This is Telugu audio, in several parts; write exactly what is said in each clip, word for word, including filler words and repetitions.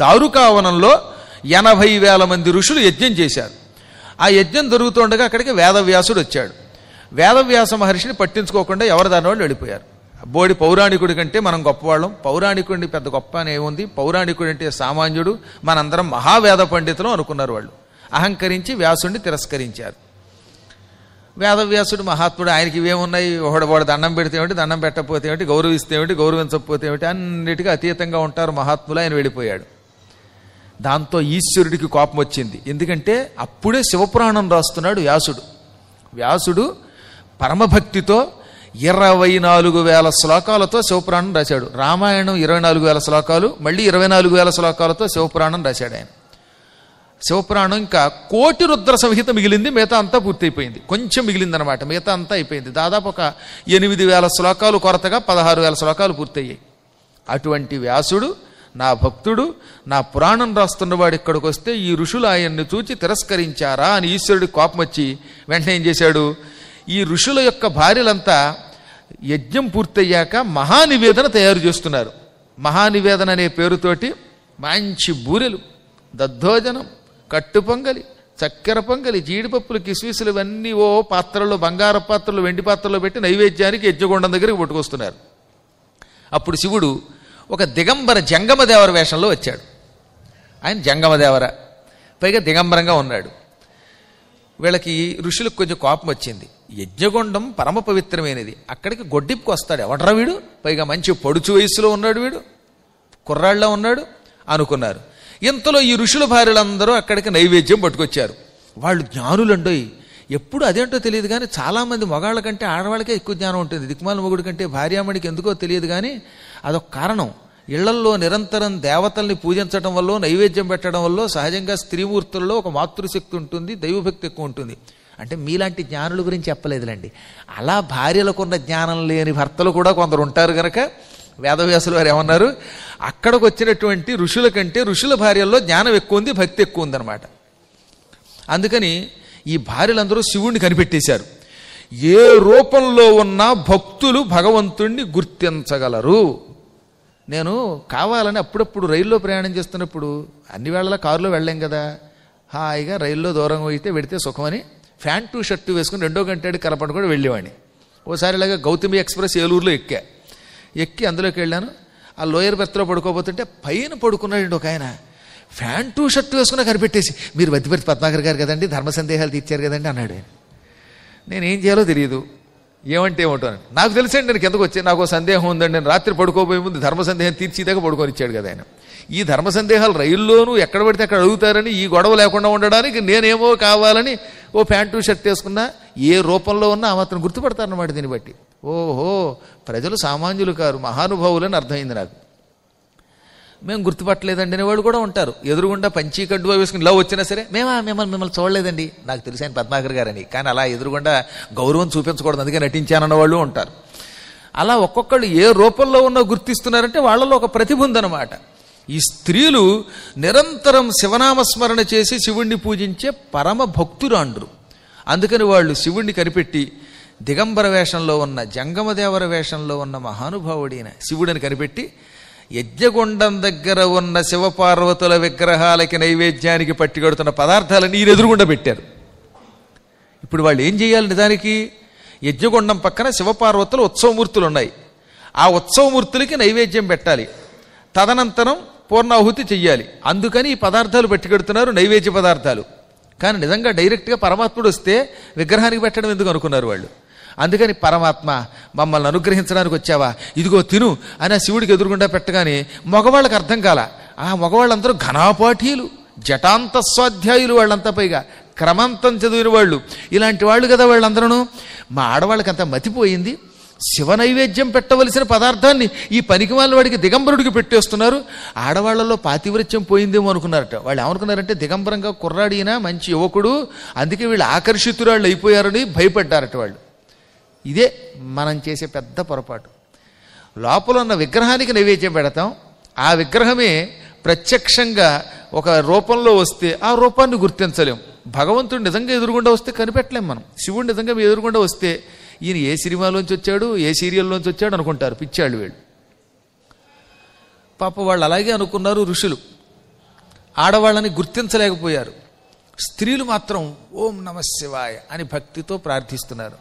దారుకావనంలో ఎనభై వేల మంది ఋషులు యజ్ఞం చేశారు. ఆ యజ్ఞం జరుగుతుండగా అక్కడికి వేదవ్యాసుడు వచ్చాడు. వేదవ్యాస మహర్షిని పట్టించుకోకుండా ఎవరి దాని వాళ్ళు వెళ్ళిపోయారు. బోడి పౌరాణికుడి కంటే మనం గొప్పవాళ్ళం, పౌరాణికుడిని పెద్ద గొప్ప అని ఏముంది, పౌరాణికుడు అంటే సామాన్యుడు, మనందరం మహావేద పండితులు అనుకున్నారు వాళ్ళు. అహంకరించి వ్యాసుడిని తిరస్కరించారు. వేదవ్యాసుడు మహాత్ముడు, ఆయనకి ఇవేమున్నాయి, ఒకడు వాడు దండం పెడితే ఏమిటి, దండం పెట్టకపోతే ఏమిటి, గౌరవిస్తే ఏమిటి, గౌరవించకపోతే ఏమిటి, అన్నిటికీ అతీతంగా ఉంటారు మహాత్ములు. ఆయన వెళ్ళిపోయాడు. దాంతో ఈశ్వరుడికి కోపం వచ్చింది. ఎందుకంటే అప్పుడే శివపురాణం రాస్తున్నాడు వ్యాసుడు. వ్యాసుడు పరమభక్తితో ఇరవై నాలుగు వేల శ్లోకాలతో శివపురాణం రాశాడు. రామాయణం ఇరవై నాలుగు వేల శ్లోకాలు, మళ్ళీ ఇరవై నాలుగు వేల శ్లోకాలతో శివపురాణం రాశాడు ఆయన. శివపురాణం ఇంకా కోటి రుద్ర సంహిత మిగిలింది, మిగతా అంతా పూర్తయిపోయింది. కొంచెం మిగిలిందనమాట, మిగతా అంతా అయిపోయింది. దాదాపు ఒక ఎనిమిది వేల శ్లోకాలు కొరతగా పదహారు వేల శ్లోకాలు పూర్తయ్యాయి. అటువంటి వ్యాసుడు నా భక్తుడు, నా పురాణం రాస్తున్నవాడు ఇక్కడికి వస్తే ఈ ఋషులు ఆయన్ని చూచి తిరస్కరించారా అని ఈశ్వరుడికి కోపం వచ్చి వెంటనే ఏం చేశాడు, ఈ ఋషుల యొక్క భార్యలంతా యజ్ఞం పూర్తయ్యాక మహానివేదన తయారు చేస్తున్నారు. మహానివేదన అనే పేరుతోటి మంచి బూరెలు, దద్దోజనం, కట్టు పొంగలి, చక్కెర పొంగలి, జీడిపప్పులు, కిస్మిసులు ఇవన్నీ ఓ పాత్రలో, బంగారు పాత్రలు, వెండి పాత్రలో పెట్టి నైవేద్యానికి యజ్ఞగుండం దగ్గరికి పట్టుకొస్తున్నారు. అప్పుడు శివుడు ఒక దిగంబర జంగమదేవర వేషంలో వచ్చాడు. ఆయన జంగమదేవర, పైగా దిగంబరంగా ఉన్నాడు. వీళ్ళకి ఋషులకు కొంచెం కోపం వచ్చింది. యజ్ఞగుండం పరమ పవిత్రమైనది, అక్కడికి గొడ్డిప్కి వస్తాడు ఎవడ్రా వీడు, పైగా మంచి పొడుచు వయస్సులో ఉన్నాడు, వీడు కుర్రాళ్ళ ఉన్నాడు అనుకున్నారు. ఇంతలో ఈ ఋషుల భార్యలందరూ అక్కడికి నైవేద్యం పట్టుకొచ్చారు. వాళ్ళు జ్ఞానులండోయి. ఎప్పుడు అదేంటో తెలియదు కానీ చాలామంది మగాళ్ళ కంటే ఆడవాళ్ళకే ఎక్కువ జ్ఞానం ఉంటుంది. దిక్మాల మొగుడి కంటే భార్యామణికి ఎందుకో తెలియదు కానీ అదొక కారణం. ఇళ్లల్లో నిరంతరం దేవతల్ని పూజించడం వల్ల, నైవేద్యం పెట్టడం వల్ల సహజంగా స్త్రీమూర్తుల్లో ఒక మాతృశక్తి ఉంటుంది, దైవభక్తి ఎక్కువ ఉంటుంది. అంటే మీలాంటి జ్ఞానుల గురించి చెప్పలేదులేండి. అలా భార్యలకున్న జ్ఞానం లేని భర్తలు కూడా కొందరు ఉంటారు కనుక వేదవ్యాసులు వారు ఏమన్నారు, అక్కడికి వచ్చినటువంటి ఋషుల కంటే ఋషుల భార్యల్లో జ్ఞానం ఎక్కువ ఉంది, భక్తి ఎక్కువ ఉందన్నమాట. అందుకని ఈ భార్యలందరూ శివుణ్ణి కనిపెట్టేశారు. ఏ రూపంలో ఉన్న భక్తులు భగవంతుణ్ణి గుర్తించగలరు. నేను కావాలని అప్పుడప్పుడు రైల్లో ప్రయాణం చేస్తున్నప్పుడు, అన్ని వేళలా కారులో వెళ్ళాం కదా, హాయిగా రైల్లో దూరం అయితే వెడితే సుఖమని ప్యాంటు షర్టు వేసుకుని రెండో గంటేడు కలపడం కూడా వెళ్ళేవాడిని. ఓసారి ఇలాగా గౌతమి ఎక్స్ప్రెస్ ఏలూరులో ఎక్కా. ఎక్కి అందులోకి వెళ్ళాను. ఆ లోయర్ బెర్త్లో పడుకోబోతుంటే పైన పడుకున్నాడు ఒక ఆయన. ప్యాంటు షర్టు వేసుకున్నా కనిపెట్టేసి, మీరు వద్దిపర్తి పద్మాకర్ గారు కదండి, ధర్మ సందేహాలు తీర్చారు కదండి అన్నాడు ఆయన. నేనేం చేయాలో తెలియదు, ఏమంటే ఏమంటాను నాకు తెలిసండి. నేను కిందకు వచ్చి నాకు సందేహం ఉందండి, నేను రాత్రి పడుకోబోయే ముందు ధర్మ సందేహం తీర్చిదాకా పడుకొని ఇచ్చాడు కదా ఆయన. ఈ ధర్మ సందేహాలు రైల్లోనూ ఎక్కడ పడితే అక్కడ అడుగుతారని, ఈ గొడవ లేకుండా ఉండడానికి నేనేమో కావాలని ఓ ప్యాంటు షర్ట్ వేసుకున్నా ఏ రూపంలో ఉన్నా ఆ మాత్రం గుర్తుపడతారన్నమాట. దీన్ని బట్టి ఓహో ప్రజలు సామాన్యులు కారు, మహానుభావులని అర్థమైంది నాకు. మేము గుర్తుపట్టలేదండి అనేవాళ్ళు కూడా ఉంటారు. ఎదురుగుండా పంచీ కడ్డువా వేసుకుని ఇలా వచ్చినా సరే మేమా మిమ్మల్ని మిమ్మల్ని చూడలేదండి, నాకు తెలిసి ఆయన పద్మాకర్ గారని, కానీ అలా ఎదురుగుండా గౌరవం చూపించకూడదు అందుకే నటించానన్న వాళ్ళు ఉంటారు. అలా ఒక్కొక్కళ్ళు ఏ రూపంలో ఉన్నా గుర్తిస్తున్నారంటే వాళ్ళలో ఒక ప్రతిభ ఉందన్నమాట. ఈ స్త్రీలు నిరంతరం శివనామస్మరణ చేసి శివుణ్ణి పూజించే పరమ భక్తురాండ్రు. అందుకని వాళ్ళు శివుణ్ణి కనిపెట్టి దిగంబర వేషంలో ఉన్న, జంగమదేవర వేషంలో ఉన్న మహానుభావుడైన శివుడిని కనిపెట్టి యజ్ఞగుండం దగ్గర ఉన్న శివపార్వతుల విగ్రహాలకి నైవేద్యానికి పట్టిగడుతున్న పదార్థాలని ఈయన ఎదురుగుండా పెట్టారు. ఇప్పుడు వాళ్ళు ఏం చేయాలి, నిజానికి యజ్ఞగుండం పక్కన శివపార్వతుల ఉత్సవమూర్తులు ఉన్నాయి. ఆ ఉత్సవమూర్తులకి నైవేద్యం పెట్టాలి, తదనంతరం పూర్ణాహుతి చెయ్యాలి. అందుకని ఈ పదార్థాలు పట్టిగడుతున్నారు, నైవేద్య పదార్థాలు. కానీ నిజంగా డైరెక్ట్గా పరమాత్ముడు వస్తే విగ్రహానికి పెట్టడం ఎందుకు అనుకున్నారు వాళ్ళు. అందుకని పరమాత్మ మమ్మల్ని అనుగ్రహించడానికి వచ్చావా, ఇదిగో తిను అని ఆ శివుడికి ఎదురుగుండా పెట్టగానే మగవాళ్ళకి అర్థం కాల. ఆ మగవాళ్ళందరూ ఘనాపాఠీలు, జటాంత స్వాధ్యాయులు, వాళ్ళంతా పైగా క్రమంతం చదివిన వాళ్ళు. ఇలాంటి వాళ్ళు కదా వాళ్ళందరూ. మా ఆడవాళ్ళకి అంతా మతిపోయింది, శివ నైవేద్యం పెట్టవలసిన పదార్థాన్ని ఈ పనికిమాలిన వాడికి దిగంబరుడికి పెట్టేస్తున్నారు. ఆడవాళ్లలో పాతివృత్యం పోయిందేమో అనుకున్నారట. వాళ్ళు ఏమనుకున్నారంటే దిగంబరంగా కుర్రాడినా మంచి యువకుడు, అందుకే వీళ్ళు ఆకర్షితురాళ్ళు అయిపోయారని భయపడ్డారట వాళ్ళు. ఇదే మనం చేసే పెద్ద పొరపాటు. లోపల ఉన్న విగ్రహానికి నైవేద్యం పెడతాం, ఆ విగ్రహమే ప్రత్యక్షంగా ఒక రూపంలో వస్తే ఆ రూపాన్ని గుర్తించలేం. భగవంతుడు నిజంగా ఎదురుగుండా వస్తే కనిపెట్టలేం మనం. శివుడు నిజంగా మీ ఎదురుగుండా వస్తే ఈయన ఏ సినిమాలోంచి వచ్చాడు, ఏ సీరియల్లోంచి వచ్చాడు అనుకుంటారు పిచ్చాళ్ళు వీళ్ళు. పాప వాళ్ళు అలాగే అనుకున్నారు ఋషులు. ఆడవాళ్ళని గుర్తించలేకపోయారు. స్త్రీలు మాత్రం ఓం నమ శివాయ అని భక్తితో ప్రార్థిస్తున్నారు.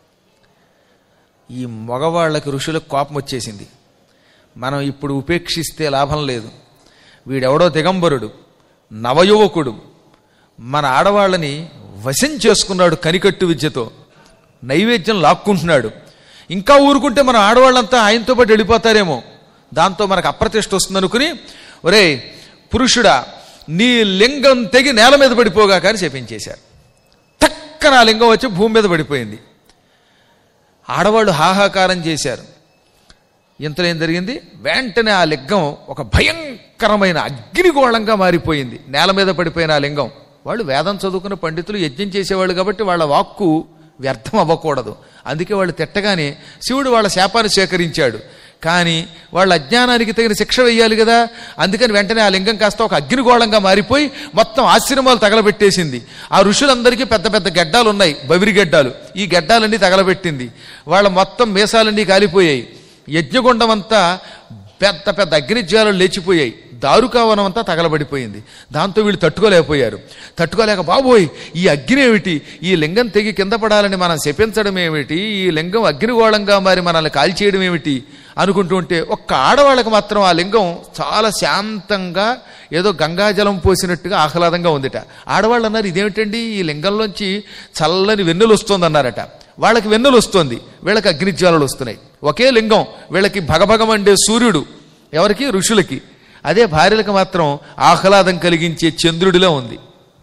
ఈ మగవాళ్ళకి ఋషులకు కోపం వచ్చేసింది. మనం ఇప్పుడు ఉపేక్షిస్తే లాభం లేదు, వీడెవడో దిగంబరుడు నవయువకుడు మన ఆడవాళ్ళని వశం చేసుకున్నాడు, కనికట్టు విద్యతో నైవేద్యం లాక్కుంటున్నాడు. ఇంకా ఊరుకుంటే మన ఆడవాళ్ళంతా ఆయనతో పాటు వెళ్ళిపోతారేమో, దాంతో మనకు అప్రతిష్ట వస్తుంది అనుకుని, ఒరే పురుషుడా నీ లింగం తెగి నేల మీద పడిపోగా కానీ చెప్పించేశారు. టక్కన ఆ లింగం వచ్చి భూమి మీద పడిపోయింది. ఆడవాళ్ళు హాహాకారం చేశారు. ఇంతలో ఏం జరిగింది, వెంటనే ఆ లింగం ఒక భయంకరమైన అగ్నిగోళంగా మారిపోయింది. నేల మీద పడిపోయిన ఆ లింగం. వాళ్ళు వేదం చదువుకున్న పండితులు, యజ్ఞం చేసేవాళ్ళు కాబట్టి వాళ్ళ వాక్కు వ్యర్థం అవ్వకూడదు. అందుకే వాళ్ళు తిట్టగానే శివుడు వాళ్ళ శాపాన్ని స్వీకరించాడు. కానీ వాళ్ళ అజ్ఞానానికి తగిన శిక్ష వేయాలి కదా, అందుకని వెంటనే ఆ లింగం కాస్త ఒక అగ్నిగోళంగా మారిపోయి మొత్తం ఆశ్రమాలు తగలబెట్టేసింది. ఆ ఋషులందరికీ పెద్ద పెద్ద గడ్డాలు ఉన్నాయి, బవిరి గడ్డాలు. ఈ గడ్డాలన్నీ తగలబెట్టింది. వాళ్ళ మొత్తం మీసాలన్నీ కాలిపోయాయి. యజ్ఞగుండం అంతా పెద్ద పెద్ద అగ్నిజ్వాలలు లేచిపోయాయి. దారుకావనం అంతా తగలబడిపోయింది. దాంతో వీళ్ళు తట్టుకోలేకపోయారు. తట్టుకోలేక బాబోయ్ ఈ అగ్ని ఏమిటి, ఈ లింగం తెగి కింద పడాలని మనం శపించడం ఏమిటి, ఈ లింగం అగ్నిగోళంగా మారి మనల్ని కాల్చేయడం ఏమిటి అనుకుంటూ ఉంటే, ఒక్క ఆడవాళ్ళకి మాత్రం ఆ లింగం చాలా శాంతంగా ఏదో గంగాజలం పోసినట్టుగా ఆహ్లాదంగా ఉందిట. ఆడవాళ్ళు అన్నారు, ఇదేమిటండి ఈ లింగంలోంచి చల్లని వెన్నెలు వస్తుంది అన్నారట. వాళ్ళకి వెన్నెలు వస్తుంది, వీళ్ళకి అగ్నిజ్వాలలు వస్తున్నాయి. ఒకే లింగం, వీళ్ళకి భగభగమండే సూర్యుడు, ఎవరికి ఋషులకి. అదే భార్యలకు మాత్రం ఆహ్లాదం కలిగించే చంద్రుడిలో ఉంది.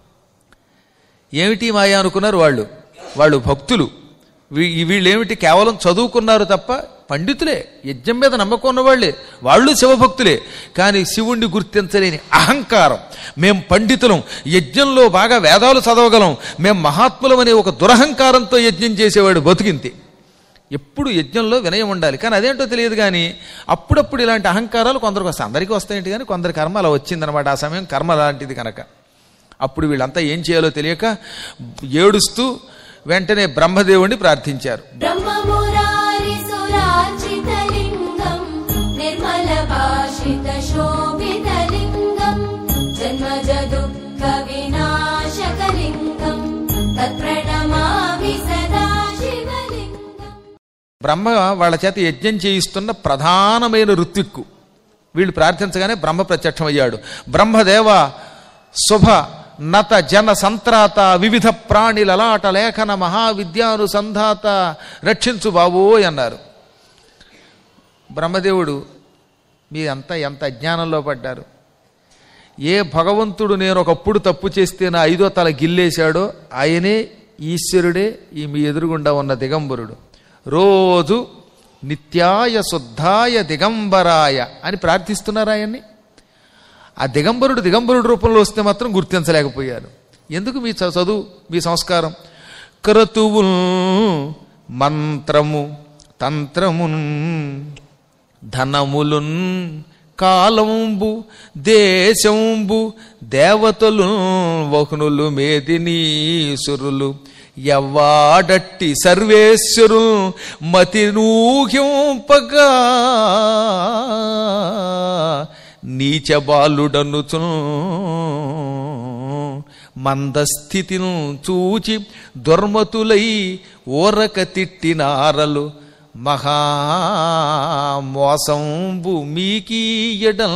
ఏమిటి మాయా అనుకున్నారు వాళ్ళు. వాళ్ళు భక్తులు. వీళ్ళేమిటి కేవలం చదువుకున్నారు తప్ప పండితులే, యజ్ఞం మీద నమ్మకం ఉన్నవాళ్లే, వాళ్ళు శివభక్తులే. కానీ శివుణ్ణి గుర్తించలేని అహంకారం, మేం పండితులం, యజ్ఞంలో బాగా వేదాలు చదవగలం, మేం మహాత్ములం అనే ఒక దురహంకారంతో యజ్ఞం చేసేవాడు బతుకింతే. ఎప్పుడు యజ్ఞంలో వినయం ఉండాలి. కానీ అదేంటో తెలియదు. కానీ అప్పుడప్పుడు ఇలాంటి అహంకారాలు కొందరికి వస్తాయి. అందరికీ వస్తాయంటే కానీ కొందరి కర్మ అలా వచ్చిందనమాట. ఆ సమయం కర్మ అలాంటిది కనుక అప్పుడు వీళ్ళంతా ఏం చేయాలో తెలియక ఏడుస్తూ వెంటనే బ్రహ్మదేవుణ్ణి ప్రార్థించారు. బ్రహ్మ వాళ్ళ చేత యజ్ఞం చేయిస్తున్న ప్రధానమైన ఋత్విక్కు. వీళ్ళు ప్రార్థించగానే బ్రహ్మ ప్రత్యక్షమయ్యాడు. బ్రహ్మదేవ శుభ నత జన సంత్రాత వివిధ ప్రాణి లలాట లేఖన మహావిద్యానుసంధాత రక్షించు బాబోయ్ అన్నారు. బ్రహ్మదేవుడు, మీ అంతా ఎంత అజ్ఞానంలో పడ్డారు. ఏ భగవంతుడు నేను ఒకప్పుడు తప్పు చేస్తే నా ఐదో తల గిల్లేశాడో ఆయనే ఈశ్వరుడే ఈ మీ ఎదురుగుండా ఉన్న దిగంబరుడు. రోజు నిత్యాయ శుద్ధాయ దిగంబరాయ అని ప్రార్థిస్తున్నారు ఆయన్ని. ఆ దిగంబరుడు దిగంబరుడు రూపంలో వస్తే మాత్రం గుర్తించలేకపోయారు. ఎందుకు మీ చదువు, మీ సంస్కారం? క్రతువుల్ మంత్రము తంత్రమున్ ధనములున్ కాలంబు దేశంబు దేవతలు వహ్నులు మేదినీసురులు ఎవ్వాడట్టి సర్వేశ్వరు మతి నూహ్యంపగా నీచబాలుడనుచు మందస్థితిను చూచి దుర్మతులై ఓరక తిట్టినారలు మహామోసంబు మీకీయడం.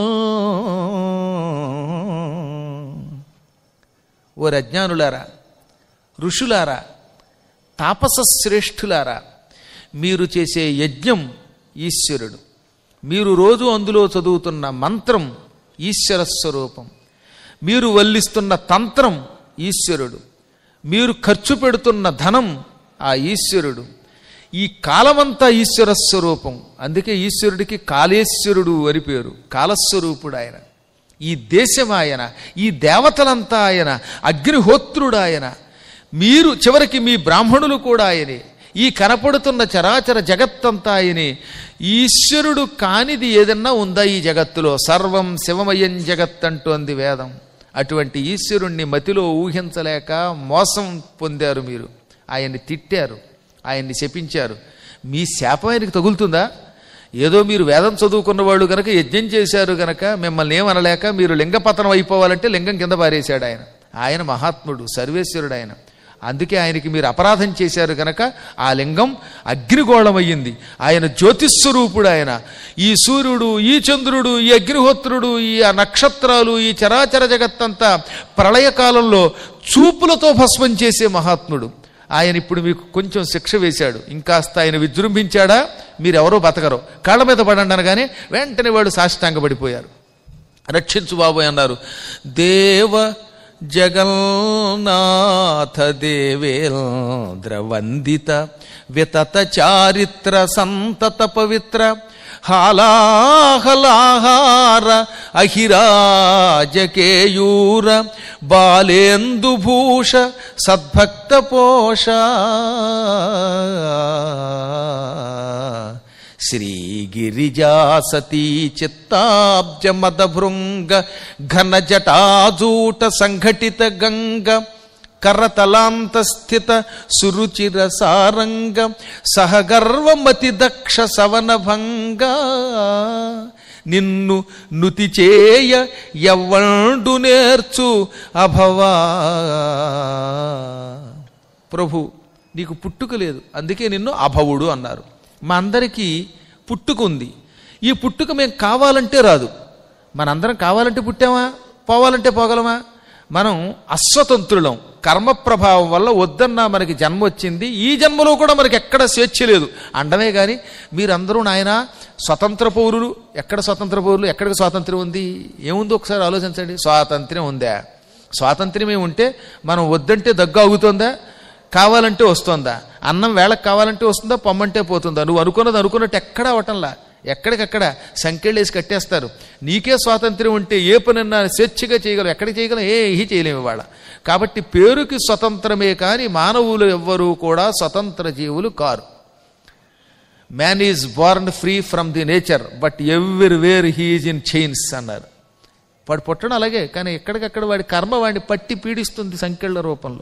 ఓ అజ్ఞానులారా, ఋషులారా, తాపస శ్రేష్ఠులారా, మీరు చేసే యజ్ఞం ఈశ్వరుడు, మీరు రోజు అందులో చదువుతున్న మంత్రం ఈశ్వర స్వరూపం, మీరు వల్లిస్తున్న తంత్రం ఈశ్వరుడు, మీరు ఖర్చు పెడుతున్న ధనం ఆ ఈశ్వరుడు, ఈ కాలమంతా ఈశ్వర స్వరూపం. అందుకే ఈశ్వరుడికి కాళేశ్వరుడు అని పేరు. కాలస్వరూపుడు ఆయన. ఈ దేశం ఆయన, ఈ దేవతలంతా ఆయన, అగ్నిహోత్రుడు ఆయన. మీరు చివరికి మీ బ్రాహ్మణులు కూడా ఆయనే. ఈ కనపడుతున్న చరాచర జగత్తంతా ఆయనే. ఈశ్వరుడు కానిది ఏదన్నా ఉందా ఈ జగత్తులో? సర్వం శివమయం జగత్ అంటోంది వేదం. అటువంటి ఈశ్వరుణ్ణి మతిలో ఊహించలేక మోసం పొందారు మీరు. ఆయన్ని తిట్టారు, ఆయన్ని శపించారు. మీ శాపం ఆయనకి తగులుతుందా? ఏదో మీరు వేదం చదువుకున్న వాళ్ళు గనక యజ్ఞం చేశారు గనక మిమ్మల్ని ఏమనలేక మీరు లింగపతనం అయిపోవాలంటే లింగం కింద పారేశాడు ఆయన. ఆయన మహాత్ముడు, సర్వేశ్వరుడు ఆయన. అందుకే ఆయనకి మీరు అపరాధం చేశారు గనక ఆ లింగం అగ్నిగోళమయ్యింది. ఆయన జ్యోతిస్వరూపుడు. ఆయన ఈ సూర్యుడు, ఈ చంద్రుడు, ఈ అగ్నిహోత్రుడు, ఈ నక్షత్రాలు, ఈ చరాచర జగత్తంతా ప్రళయకాలంలో చూపులతో భస్మం చేసే మహాత్ముడు ఆయన. ఇప్పుడు మీకు కొంచెం శిక్ష వేశాడు, ఇంకాస్త ఆయన విజృంభించాడా మీరెవరో బతకరో, కాళ్ళ మీద పడండి అనగానే వెంటనే వాడు సాష్టాంగపడిపోయారు. రక్షించు బాబోయ్ అన్నారు. దేవ జగన్నాథ దేవేంద్ర వందిత వితత చారిత్ర సంతత పవిత్ర హాలాహలాహార అహిరాజకేయూర బాలేందుభూష సద్భక్త పోష శ్రీగిరిజాసతీ చిత్తాబ్జ మదభృంగ ఘన జటాజూట సంఘటిత గంగ కరతలాంత స్థిత సురుచిర సారంగ సహగర్వమతి దక్ష సవనభంగ నిన్ను నుతి చేయ ఎవ్వండు నేర్చు అభవా. ప్రభు నీకు పుట్టుక లేదు, అందుకే నిన్ను అభవుడు అన్నారు. మా అందరికీ పుట్టుక ఉంది. ఈ పుట్టుక మేము కావాలంటే రాదు. మనందరం కావాలంటే పుట్టామా, పోవాలంటే పోగలమా? మనం అస్వతంత్రులం. కర్మ ప్రభావం వల్ల వద్దన్నా మనకి జన్మ వచ్చింది. ఈ జన్మలో కూడా మనకి ఎక్కడ స్వేచ్ఛ లేదు అండమే కానీ మీరందరూ నాయన స్వతంత్ర పౌరులు. ఎక్కడ స్వతంత్ర పౌరులు? ఎక్కడికి స్వాతంత్ర్యం ఉంది? ఏముంది ఒకసారి ఆలోచించండి. స్వాతంత్ర్యం ఉందా? స్వాతంత్ర్యమే ఉంటే మనం వద్దంటే దగ్గు ఆగుతుందా, కావాలంటే వస్తుందా? అన్నం వేళకు కావాలంటే వస్తుందా, పొమ్మంటే పోతుందా? నువ్వు అనుకున్నది అనుకున్నట్టు ఎక్కడా అవటంలా, ఎక్కడికక్కడ సంకెళ్ళేసి కట్టేస్తారు. నీకే స్వాతంత్ర్యం ఉంటే ఏ పనన్నా స్వేచ్ఛగా చేయగలవు. ఎక్కడికి చేయగలం? ఏహీ చేయలేము ఇవాళ. కాబట్టి పేరుకి స్వతంత్రమే కానీ మానవులు ఎవ్వరూ కూడా స్వతంత్ర జీవులు కారు. Man is born free from the nature but everywhere he is in chains అన్నారు. వాడు పుట్టడం అలాగే, కానీ ఎక్కడికక్కడ వాడి కర్మ వాడిని పట్టి పీడిస్తుంది సంకెళ్ళ రూపంలో.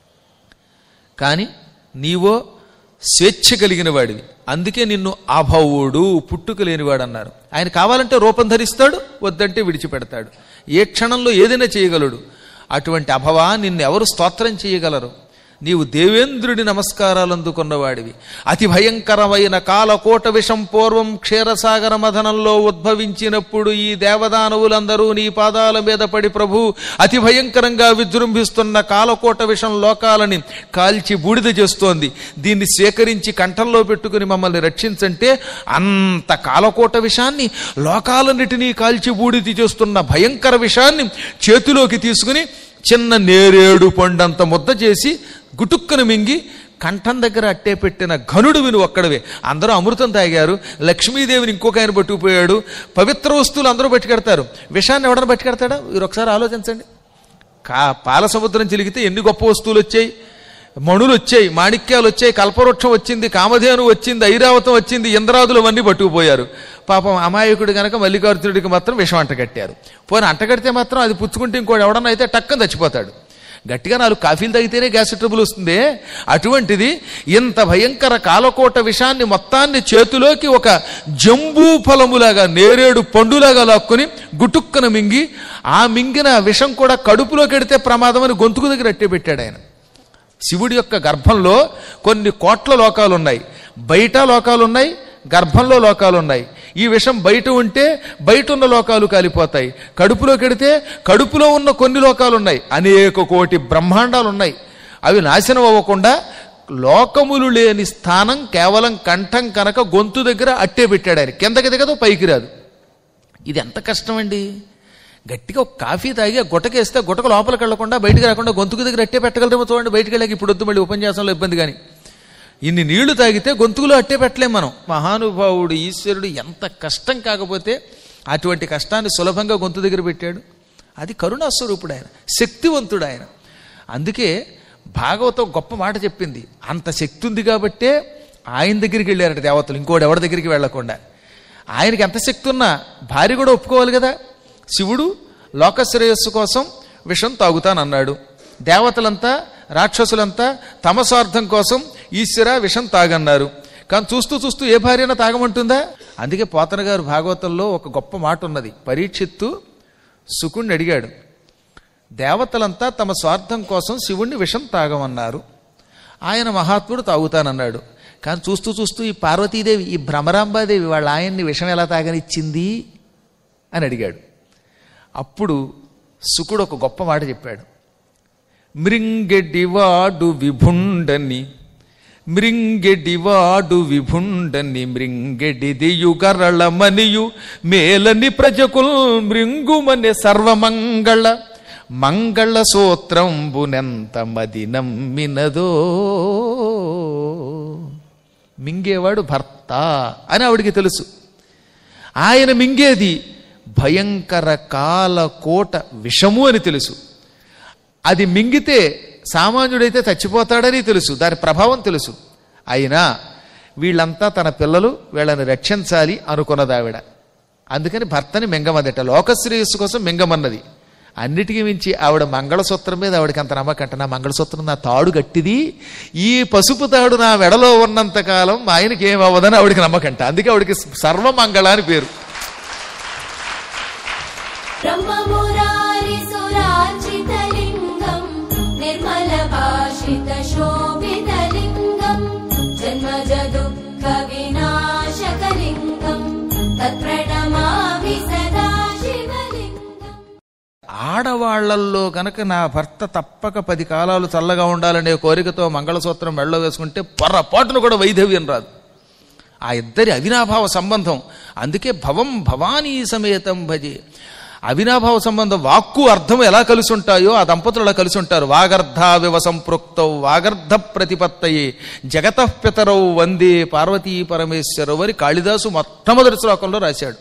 కానీ నీవో స్వేచ్ఛ కలిగిన వాడివి, అందుకే నిన్ను అభవుడు, పుట్టుక లేనివాడు అన్నారు. ఆయన కావాలంటే రూపం ధరిస్తాడు, వద్దంటే విడిచిపెడతాడు. ఏ క్షణంలో ఏదైనా చేయగలడు. అటువంటి అభవా నిన్ను ఎవరు స్తోత్రం చేయగలరు? నీవు దేవేంద్రుడి నమస్కారాలు అందుకున్నవాడివి. అతి భయంకరమైన కాలకోట విషం పూర్వం క్షీరసాగర మథనంలో ఉద్భవించినప్పుడు ఈ దేవదానవులందరూ నీ పాదాల మీద పడి ప్రభు అతి భయంకరంగా విజృంభిస్తున్న కాలకోట విషం లోకాలని కాల్చి బూడిద చేస్తోంది, దీన్ని స్వీకరించి కంఠంలో పెట్టుకుని మమ్మల్ని రక్షించంటే అంత కాలకోట విషాన్ని, లోకాలన్నిటినీ కాల్చి బూడిద చేస్తున్న భయంకర విషాన్ని చేతిలోకి తీసుకుని చిన్న నేరేడు పండంత ముద్ద చేసి గుటుక్కను మింగి కంఠం దగ్గర అట్టే పెట్టిన ఘనుడు విను ఒక్కడవే. అందరూ అమృతం తాగారు, లక్ష్మీదేవిని ఇంకొక ఆయన పట్టుకుపోయాడు. పవిత్ర వస్తువులు అందరూ పట్టుకెడతారు, విషాన్ని ఎవడన్నా పట్టుకెడతాడా? మీరు ఒకసారి ఆలోచించండి. కా పాల సముద్రం చిలిగితే ఎన్ని గొప్ప వస్తువులు వచ్చాయి. మణులు వచ్చాయి, మాణిక్యాలు వచ్చాయి, కల్పవృక్షం వచ్చింది, కామధేను వచ్చింది, ఐరావతం వచ్చింది, ఇంద్రాదులు అవన్నీ పట్టుకుపోయారు. పాపం అమాయకుడు గనక మల్లికార్జునుడికి మాత్రం విషం అంటగట్టారు. పోనీ అంటగడితే మాత్రం అది పుచ్చుకుంటే ఇంకోటి ఎవడన్నా అయితే టక్కన చచ్చిపోతాడు. గట్టిగా నాలుగు కాఫీలు తాగితేనే గ్యాస్ ట్రబుల్ వస్తుంది. అటువంటిది ఇంత భయంకర కాలకోట విషాన్ని మొత్తాన్ని చేతిలోకి ఒక జంబూ ఫలములాగా, నేరేడు పండులాగా లాక్కుని గుటుక్కన మింగి, ఆ మింగిన విషం కూడా కడుపులో కెడితే ప్రమాదం అని గొంతుకు దగ్గర అట్టే పెట్టాడు ఆయన. శివుడి యొక్క గర్భంలో కొన్ని కోట్ల లోకాలు ఉన్నాయి, బయట లోకాలు ఉన్నాయి, గర్భంలో లోకాలు ఉన్నాయి. ఈ విషం బయట ఉంటే బయట ఉన్న లోకాలు కాలిపోతాయి, కడుపులో కెడితే కడుపులో ఉన్న కొన్ని లోకాలు ఉన్నాయి, అనేక కోటి బ్రహ్మాండాలు ఉన్నాయి. అవి నాశనం అవ్వకుండా లోకములు లేని స్థానం కేవలం కంఠం కనుక గొంతు దగ్గర అట్టే పెట్టాడు ఆయన. కిందకి దిగదు, పైకి రాదు. ఇది ఎంత కష్టం అండి. గట్టిగా ఒక కాఫీ తాగి గుటకేస్తే గుటక లోపలికి వెళ్లకుండా బయటికి రాకుండా గొంతుకు దగ్గర అట్టే పెట్టగలరేమో చూడండి. బయటికి వెళ్ళాక ఇప్పుడు వద్దు, మళ్ళీ ఉపన్యాసంలో ఇబ్బంది. కానీ ఇన్ని నీళ్లు తాగితే గొంతుకులో అట్టే పెట్టలేం మనం. మహానుభావుడు ఈశ్వరుడు ఎంత కష్టం కాకపోతే అటువంటి కష్టాన్ని సులభంగా గొంతు దగ్గర పెట్టాడు. అది కరుణాస్వరూపుడు ఆయన, శక్తివంతుడు ఆయన. అందుకే భాగవతం గొప్ప మాట చెప్పింది. అంత శక్తి ఉంది కాబట్టే ఆయన దగ్గరికి వెళ్ళారట దేవతలు, ఇంకోటి ఎవరి దగ్గరికి వెళ్లకుండా. ఆయనకి ఎంత శక్తి ఉన్నా భార్య కూడా ఒప్పుకోవాలి కదా. శివుడు లోకశ్రేయస్సు కోసం విషం తాగుతానన్నాడు. దేవతలంతా రాక్షసులంతా తమ స్వార్థం కోసం ఈశ్వర విషం తాగన్నారు. కానీ చూస్తూ చూస్తూ ఏ భార్యనా తాగమంటుందా? అందుకే పోతన గారు భాగవతంలో ఒక గొప్ప మాట ఉన్నది. పరీక్షిత్తు శుకుణ్ణి అడిగాడు, దేవతలంతా తమ స్వార్థం కోసం శివుణ్ణి విషం తాగమన్నారు, ఆయన మహాత్ముడు తాగుతానన్నాడు. కానీ చూస్తూ చూస్తూ ఈ పార్వతీదేవి, ఈ భ్రమరాంబాదేవి వాళ్ళ ఆయన్ని విషం ఎలా తాగనిచ్చింది అని అడిగాడు. అప్పుడు శుకుడు ఒక గొప్ప మాట చెప్పాడు. మృంగెడివాడు విభుండని మృంగెడివాడు విభుండని మృంగెడిదియుగరళమనియు మేలని ప్రజకుల్ మృంగుమని సర్వమంగళ మంగళ సూత్రంబునెంత మది నమ్మినదో. మింగేవాడు భర్త అని ఆవిడికి తెలుసు. ఆయన మింగేది భయంకర కాల కోట విషము అని తెలుసు. అది మింగితే సామాన్యుడైతే చచ్చిపోతాడని తెలుసు, దాని ప్రభావం తెలుసు. అయినా వీళ్ళంతా తన పిల్లలు, వీళ్ళని రక్షించాలి అనుకున్నది ఆవిడ. అందుకని భర్తని మింగమదట, లోకశ్రేయస్సు కోసం మింగమన్నది. అన్నిటికీ మించి ఆవిడ మంగళసూత్రం మీద ఆవిడకి అంత నమ్మకంట. నా మంగళసూత్రం నా తాడు గట్టిది, ఈ పసుపు తాడు నా వెడలో ఉన్నంతకాలం ఆయనకి ఏమవ్వదని ఆవిడికి నమ్మకంట. అందుకే ఆవిడికి సర్వమంగళ అని పేరు. ఆడవాళ్లల్లో గనక నా భర్త తప్పక పది కాలాలు చల్లగా ఉండాలనే కోరికతో మంగళసూత్రం మెళ్ళో వేసుకుంటే పొర్రపాటును కూడా వైధవ్యం రాదు. ఆ ఇద్దరి అవినాభావ సంబంధం. అందుకే భవం భవానీ సమేతం భజే. అవినాభావ సంబంధం, వాక్కు అర్థం ఎలా కలిసి ఉంటాయో ఆ దంపతులు అలా కలిసి ఉంటారు. వాగర్ధావివ సంపృక్తౌ వాగర్ధ ప్రతిపత్తయే జగతః పితరౌ వందే పార్వతీ పరమేశ్వరౌ అని కాళిదాసు మొట్టమొదటి శ్లోకంలో రాశాడు.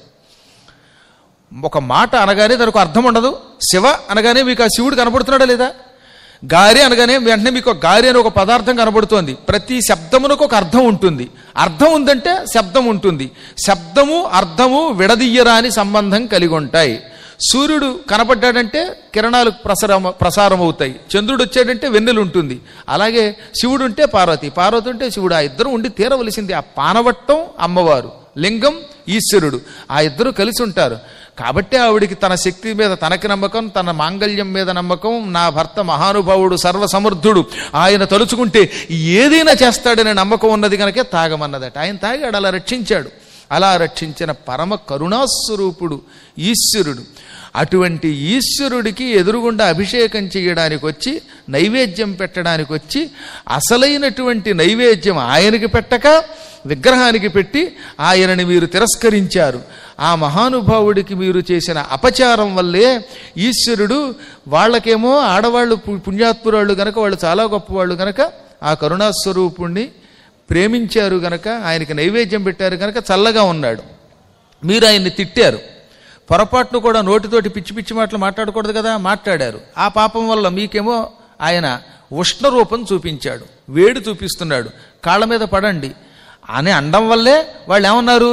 ఒక మాట అనగానే దానికి అర్థం ఉండదు. శివ అనగానే మీకు ఆ శివుడు కనబడుతున్నాడా లేదా? గారి అనగానే వెంటనే మీకు గారి అని ఒక పదార్థం కనబడుతోంది. ప్రతి శబ్దమునకు ఒక అర్థం ఉంటుంది. అర్థం ఉందంటే శబ్దం ఉంటుంది. శబ్దము అర్థము విడదీయరాని సంబంధం కలిగి ఉంటాయి. సూర్యుడు కనపడ్డాడంటే కిరణాలు ప్రసారం ప్రసారం అవుతాయి. చంద్రుడు వచ్చాడంటే వెన్నెలు ఉంటుంది. అలాగే శివుడు ఉంటే పార్వతి, పార్వతి ఉంటే శివుడు. ఆ ఇద్దరు ఉండి తీరవలసింది. ఆ పానవట్టం అమ్మవారు, లింగం ఈశ్వరుడు, ఆ ఇద్దరు కలిసి ఉంటారు. కాబట్టి ఆవిడికి తన శక్తి మీద తనకి నమ్మకం, తన మాంగళ్యం మీద నమ్మకం. నా భర్త మహానుభావుడు, సర్వసమర్థుడు, ఆయన తలుచుకుంటే ఏదైనా చేస్తాడనే నమ్మకం ఉన్నది కనుకే తాగమన్నదట. ఆయన తాగాడు, అలా రక్షించాడు. అలా రక్షించిన పరమ కరుణాస్వరూపుడు ఈశ్వరుడు. అటువంటి ఈశ్వరుడికి ఎదురుగుండా అభిషేకం చేయడానికి వచ్చి, నైవేద్యం పెట్టడానికి వచ్చి, అసలైనటువంటి నైవేద్యం ఆయనకి పెట్టక విగ్రహానికి పెట్టి ఆయనని మీరు తిరస్కరించారు. ఆ మహానుభావుడికి మీరు చేసిన అపచారం వల్లే ఈశ్వరుడు, వాళ్ళకేమో ఆడవాళ్ళు పుణ్యాత్మురాళ్ళు గనక, వాళ్ళు చాలా గొప్పవాళ్ళు గనక ఆ కరుణాస్వరూపుణ్ణి ప్రేమించారు గనక, ఆయనకి నైవేద్యం పెట్టారు గనక చల్లగా ఉన్నాడు. మీరు ఆయన్ని తిట్టారు. పొరపాటును కూడా నోటితోటి పిచ్చి పిచ్చి మాటలు మాట్లాడకూడదు కదా, మాట్లాడారు. ఆ పాపం వల్ల మీకేమో ఆయన ఉష్ణ రూపం చూపించాడు, వేడి చూపిస్తున్నాడు. కాళ్ళ మీద పడండి అని అండం వల్లే వాళ్ళు ఏమన్నారు?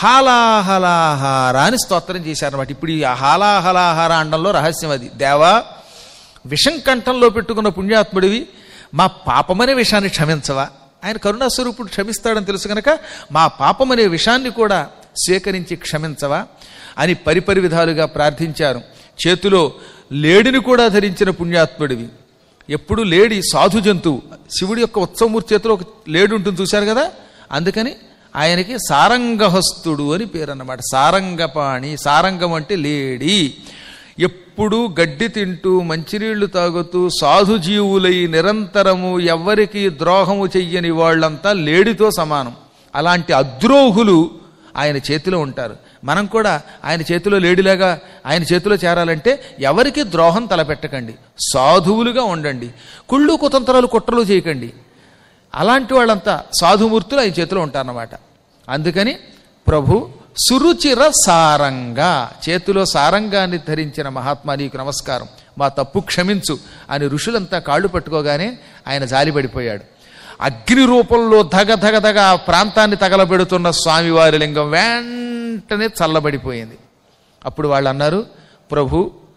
హాలాహలాహార అని స్తోత్రం చేశారన్నమాట. ఇప్పుడు ఈ హాలాహలాహార అండంలో రహస్యం అది. దేవా, విషం కంఠంలో పెట్టుకున్న పుణ్యాత్ముడివి, మా పాపమనే విషాన్ని క్షమించవా? ఆయన కరుణాస్వరూపుడు, క్షమిస్తాడని తెలుసు కనుక మా పాపమనే విషాన్ని కూడా స్వీకరించి క్షమించవా అని పరిపరి విధాలుగా ప్రార్థించారు. చేతిలో లేడిని కూడా ధరించిన పుణ్యాత్ముడివి. ఎప్పుడు లేడి సాధు జంతువు. శివుడి యొక్క ఉత్సవమూర్తి చేతిలో ఒక లేడి ఉంటుంది, చూశారు కదా. అందుకని ఆయనకి సారంగహస్తుడు అని పేరు అన్నమాట. సారంగపాణి, సారంగం అంటే లేడి. ఎప్పుడూ గడ్డి తింటూ మంచినీళ్లు తాగుతూ సాధుజీవులై నిరంతరము ఎవ్వరికి ద్రోహము చెయ్యని వాళ్ళంతా లేడితో సమానం. అలాంటి అద్రోహులు ఆయన చేతిలో ఉంటారు. మనం కూడా ఆయన చేతిలో లేడిలాగా ఆయన చేతిలో చేరాలంటే ఎవరికి ద్రోహం తలపెట్టకండి, సాధువులుగా ఉండండి, కుళ్ళు కుతంత్రాలు కుట్రలు చేయకండి. అలాంటి వాళ్ళంతా సాధుమూర్తులు ఆయన చేతిలో ఉంటారన్నమాట. అందుకని ప్రభు సురుచిర సారంగా, చేతిలో సారంగాన్ని ధరించిన మహాత్మా నీకు నమస్కారం, మా తప్పు క్షమించు అని ఋషులంతా కాళ్ళు పట్టుకోగానే ఆయన జాలిపడిపోయాడు. అగ్ని రూపంలో ధగ ధగ ధగ ఆ ప్రాంతాన్ని తగలబెడుతున్న స్వామివారి లింగం వెంటనే చల్లబడిపోయింది. అప్పుడు వాళ్ళు అన్నారు, ప్రభు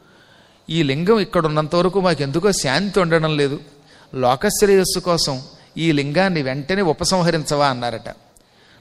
ఈ లింగం ఇక్కడ ఉన్నంత వరకు మాకెందుకో శాంతి ఉండడం లేదు, లోకశ్రేయస్సు కోసం ఈ లింగాన్ని వెంటనే ఉపసంహరించవా అన్నారట.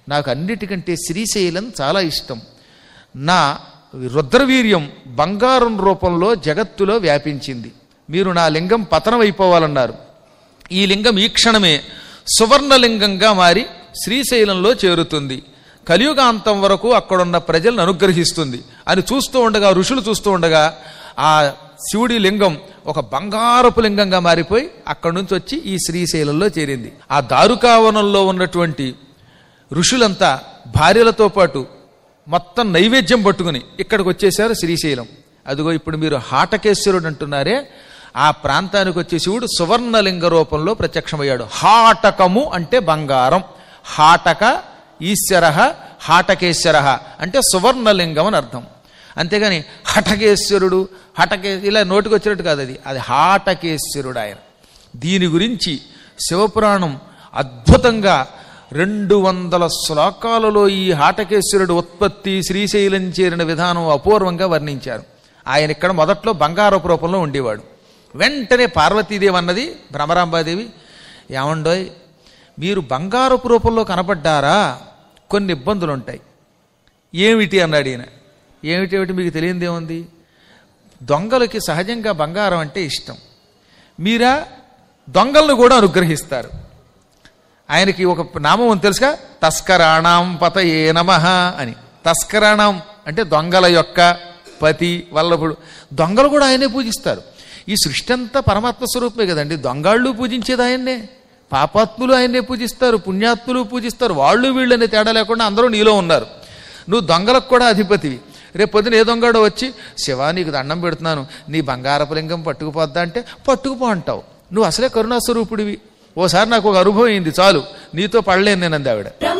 నాకు అన్నిటికంటే శ్రీశైలం చాలా ఇష్టం. నా రుద్రవీర్యం బంగారం రూపంలో జగత్తులో వ్యాపించింది. మీరు నా లింగం పతనం అయిపోవాలన్నారు. ఈ లింగం ఈ క్షణమే సువర్ణలింగంగా మారి శ్రీశైలంలో చేరుతుంది. కలియుగాంతం వరకు అక్కడున్న ప్రజలను అనుగ్రహిస్తుంది అని చూస్తూ ఉండగా, ఋషులు చూస్తూ ఉండగా ఆ శివుడి లింగం ఒక బంగారపు లింగంగా మారిపోయి అక్కడి నుంచి వచ్చి ఈ శ్రీశైలంలో చేరింది. ఆ దారుకావనంలో ఉన్నటువంటి ఋషులంతా భార్యలతో పాటు మొత్తం నైవేద్యం పట్టుకుని ఇక్కడికి వచ్చేశారు శ్రీశైలం. అదిగో ఇప్పుడు మీరు హాటకేశ్వరుడు అంటున్నారే, ఆ ప్రాంతానికి వచ్చే శివుడు సువర్ణలింగ రూపంలో ప్రత్యక్షమయ్యాడు. హాటకము అంటే బంగారం, హాటక ఈశ్వర హాటకేశ్వర అంటే సువర్ణలింగం అని అర్థం. అంతేగాని హటకేశ్వరుడు హటకే ఇలా నోటికి వచ్చినట్టు కాదు, అది అది హాటకేశ్వరుడు ఆయన. దీని గురించి శివపురాణం అద్భుతంగా రెండు వందల శ్లోకాలలో ఈ హాటకేశ్వరుడు ఉత్పత్తి, శ్రీశైలం చేరిన విధానం అపూర్వంగా వర్ణించారు. ఆయన ఇక్కడ మొదట్లో బంగారపు రూపంలో ఉండేవాడు. వెంటనే పార్వతీదేవి అన్నది భ్రమరాంబాదేవి, ఏమండోయ్ మీరు బంగారపు రూపంలో కనపడ్డారా, కొన్ని ఇబ్బందులు ఉంటాయి. ఏమిటి అన్నాడు ఈయన. ఏమిటేమిటి మీకు తెలియదేముంది, దొంగలకి సహజంగా బంగారం అంటే ఇష్టం. మీరా దొంగలను కూడా అనుగ్రహిస్తారు. ఆయనకి ఒక నామం ఉంది తెలుసుగా, తస్కరాణం పతయే నమః అని. తస్కరాణం అంటే దొంగల యొక్క పతి వల్లభుడు. దొంగలు కూడా ఆయనే పూజిస్తారు. ఈ సృష్టి అంతా పరమాత్మ స్వరూపమే కదండి. దొంగాళ్ళు పూజించేది ఆయన్నే, పాపాత్ములు ఆయన్నే పూజిస్తారు, పుణ్యాత్ములు పూజిస్తారు. వాళ్ళు వీళ్ళని తేడా లేకుండా అందరూ నీలో ఉన్నారు. నువ్వు దొంగలకు కూడా అధిపతివి. రేపు పొద్దున ఏ దొంగడో వచ్చి శివా నీకు దండం పెడుతున్నాను, నీ బంగారపు లింగం పట్టుకుపోద్దా అంటే పట్టుకుపో అంటావు. నువ్వు అసలే కరుణాస్వరూపుడివి. ఓసారి నాకు ఒక అనుభవం అయింది, చాలు నీతో పడలేను నేను అంది ఆవిడ.